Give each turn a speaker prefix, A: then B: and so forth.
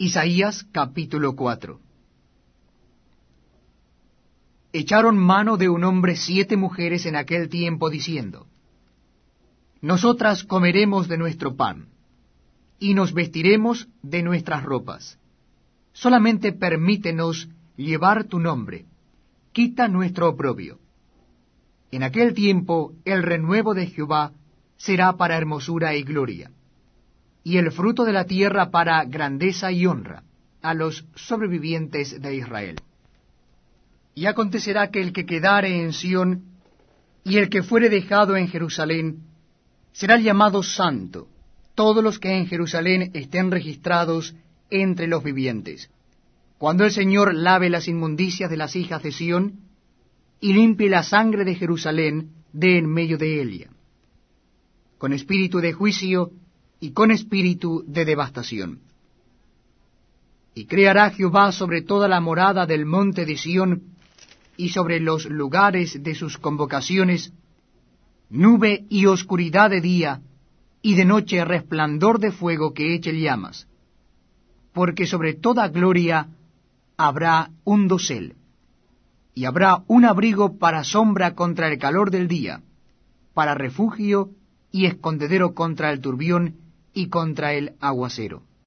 A: Isaías capítulo 4. Echaron mano de un hombre 7 mujeres en aquel tiempo, diciendo: Nosotras comeremos de nuestro pan, y nos vestiremos de nuestras ropas. Solamente permítenos llevar tu nombre, quita nuestro oprobio. En aquel tiempo el renuevo de Jehová será para hermosura y gloria, y el fruto de la tierra para grandeza y honra a los sobrevivientes de Israel. Y acontecerá que el que quedare en Sión y el que fuere dejado en Jerusalén será llamado santo, todos los que en Jerusalén estén registrados entre los vivientes. Cuando el Señor lave las inmundicias de las hijas de Sión y limpie la sangre de Jerusalén de en medio de ella, con espíritu de juicio y con espíritu de devastación. Y creará Jehová sobre toda la morada del monte de Sión y sobre los lugares de sus convocaciones, nube y oscuridad de día, y de noche resplandor de fuego que eche llamas, porque sobre toda gloria habrá un dosel, y habrá un abrigo para sombra contra el calor del día, para refugio y escondedero contra el turbión y contra el aguacero.